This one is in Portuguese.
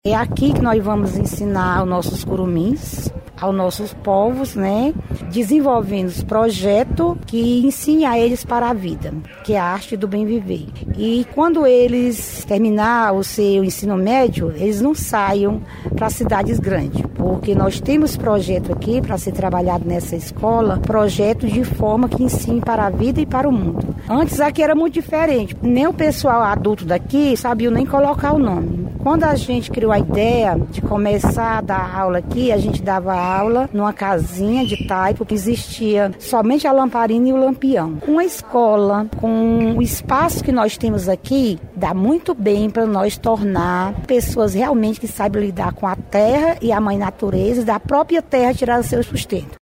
É aqui que nós vamos ensinar aos nossos curumins, aos nossos povos, né? Desenvolvendo os projetos que ensinem a eles para a vida, que é a arte do bem viver. E quando eles terminar o seu ensino médio, eles não saiam para cidades grandes, porque nós temos projeto aqui para ser trabalhado nessa escola, projeto de forma que ensine para a vida e para o mundo. Antes aqui era muito diferente, nem o pessoal adulto daqui sabia nem colocar o nome. Quando a gente criou a ideia de começar a dar aula aqui, a gente dava aula numa casinha de taipo que existia somente a lamparina e o lampião. Uma escola com o espaço que nós temos aqui, dá muito bem para nós tornar pessoas realmente que saibam lidar com a terra e a mãe natureza, da própria terra tirar o seu sustento.